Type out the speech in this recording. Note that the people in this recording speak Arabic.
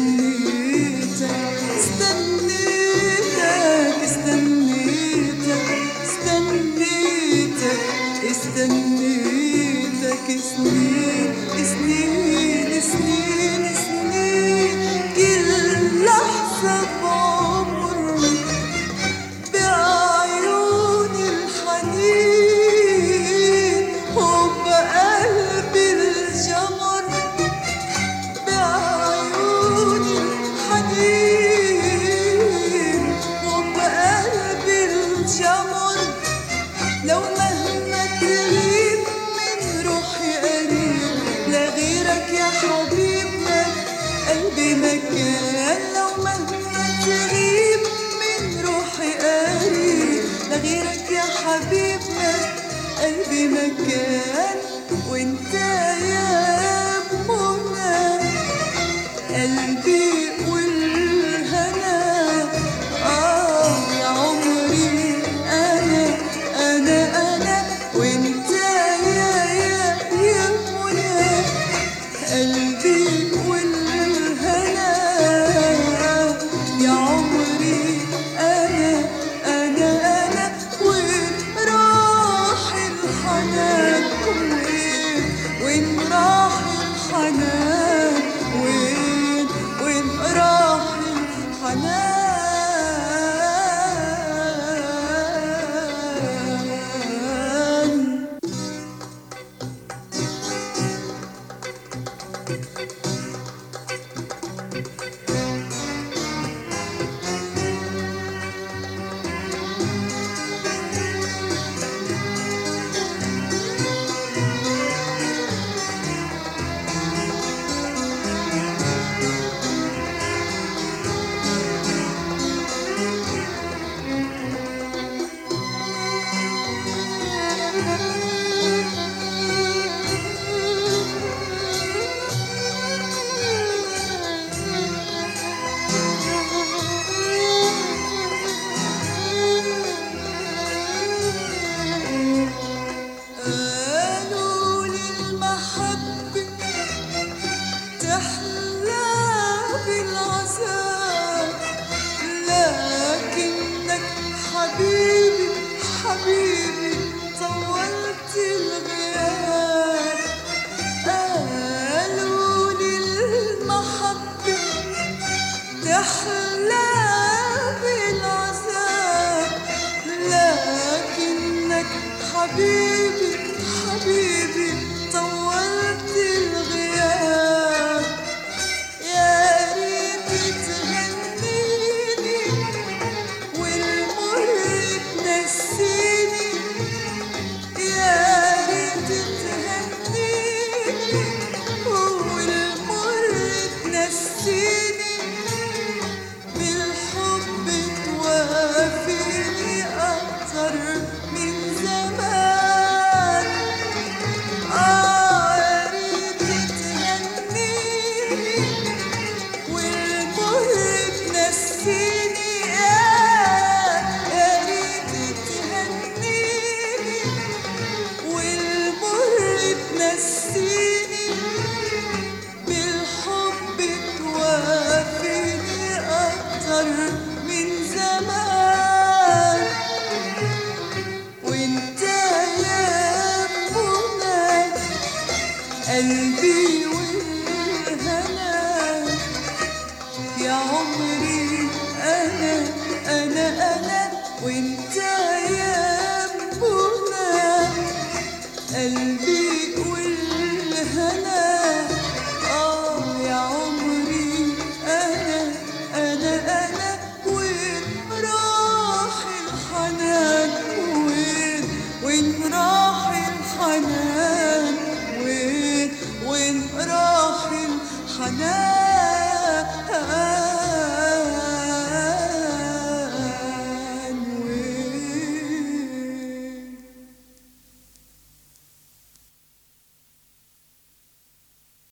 استنيتك سنين سنين سنين سنين، كل لحظة بعمري بعيون الحنين وبقلبي الجمر، بعيون الحنين وبقلبي الجمر. لو مهما تغيب من روحي قريب لغيرك يا حبيبنا قلبي مكان، لو مهما تغيب من روحي قريب لغيرك يا حبيبنا قلبي مكان. وانت يا منى قلبي والهنا، يا عمري أنا وانت يا منى قلبي والهنا، يا عمري أنا وين راح الحنان، وين راح الحنان، وين راح الحنان. حبيبي حبيبي طولت الغياب، قالوا لي المحبة تحلى بالعذاب، لكنك حبيبي حبيبي طولت الغياب. يا ريت تغنيني نسيني، يا ريت تهنيني والمر تنسيني، بالحب توافيني أكتر من زمان. يا ريت تهنيني والمر تنسيني، نسيني بالحب توافيني أكتر من زمان. وانت يا منى قلبي والهنا، يا عمري أنا وانت